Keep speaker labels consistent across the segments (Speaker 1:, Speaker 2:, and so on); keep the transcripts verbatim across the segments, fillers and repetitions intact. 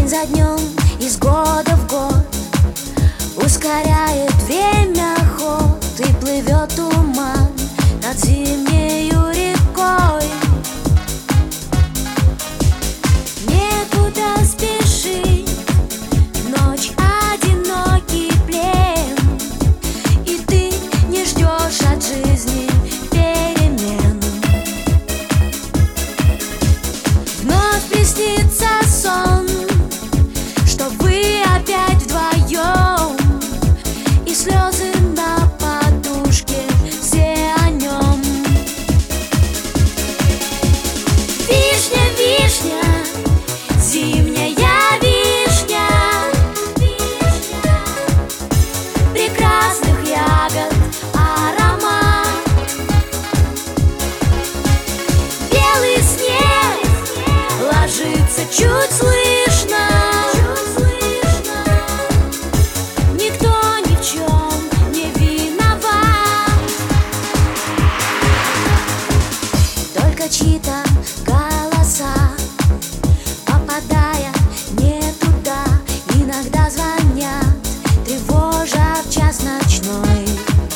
Speaker 1: День за днем, из года в год ускоряет время ход, и плывет туман над зимнею рекой. Некуда спешить, ночь одинокий плен, и ты не ждешь от жизни перемен. Вновь приснится сон, что вы опять вдвоем, и слезы на подушке, все о нем. Вишня, вишня, зимняя вишня, прекрасных ягод аромат. Белый снег ложится чуть слышно, никто ни в чем не виноват, только чьи-то голоса, попадая не туда, иногда звонят, тревожа в час ночной.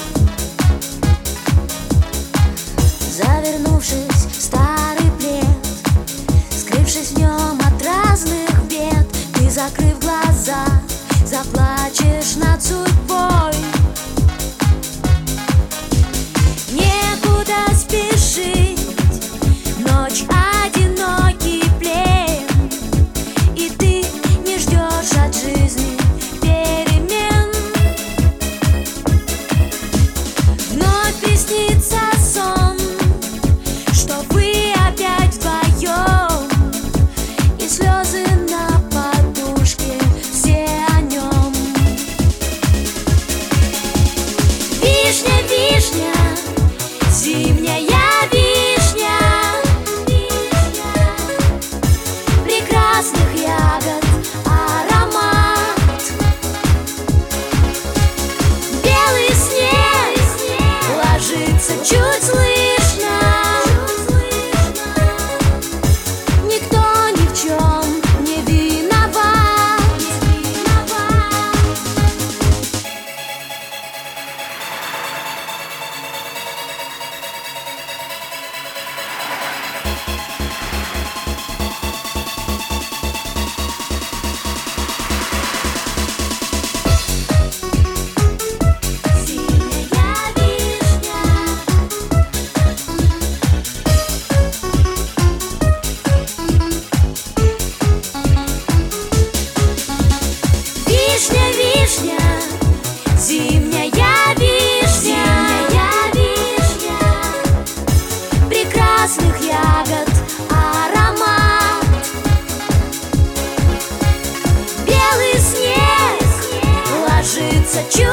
Speaker 1: Завернувшись в старый плед, скрывшись в нем от разных бед, ты, закрыв глаза, заплачешь над судьбой. Некуда спешить, ночь одинокий плен, и ты не ждешь от жизни перемен. Вновь приснится сон, что вы опять вдвоем, и слезы на подушке, все о нем. Вишня, вишня, зимняя вишня, прекрасных ягод аромат. Белый снег ложится чуть слышно, никто ни в чем не виноват. Зимняя вишня, вишня, вишня, зимняя вишня, вишня, прекрасных ягод аромат. Белый снег ложится чуть